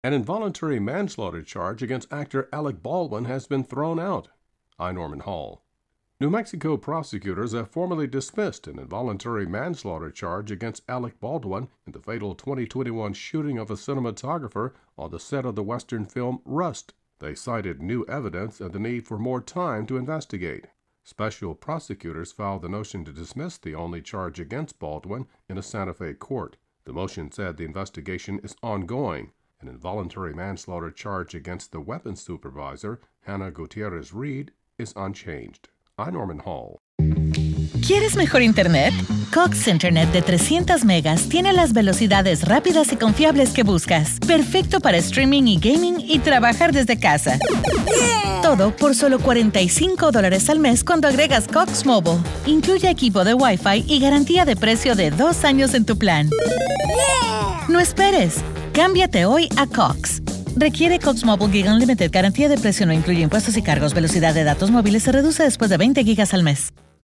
An involuntary manslaughter charge against actor Alec Baldwin has been thrown out. I'm Norman Hall. New Mexico prosecutors have formally dismissed an involuntary manslaughter charge against Alec Baldwin in the fatal 2021 shooting of a cinematographer on the set of the Western film Rust. They cited new evidence and the need for more time to investigate. Special prosecutors filed the motion to dismiss the only charge against Baldwin in a Santa Fe court. The motion said the investigation is ongoing. An involuntary manslaughter charge against the weapons supervisor, Hannah Gutierrez Reed, is unchanged. I'm Norman Hall. ¿Quieres mejor internet? Cox Internet de 300 megas tiene las velocidades rápidas y confiables que buscas. Perfecto para streaming y gaming y trabajar desde casa. Todo por solo $45 al mes cuando agregas Cox Mobile. Incluye equipo de Wi-Fi y garantía de precio de 2 años en tu plan. No esperes. Cámbiate hoy a Cox. Requiere Cox Mobile Gig Unlimited. Garantía de precio no incluye impuestos y cargos. Velocidad de datos móviles se reduce después de 20 gigas al mes.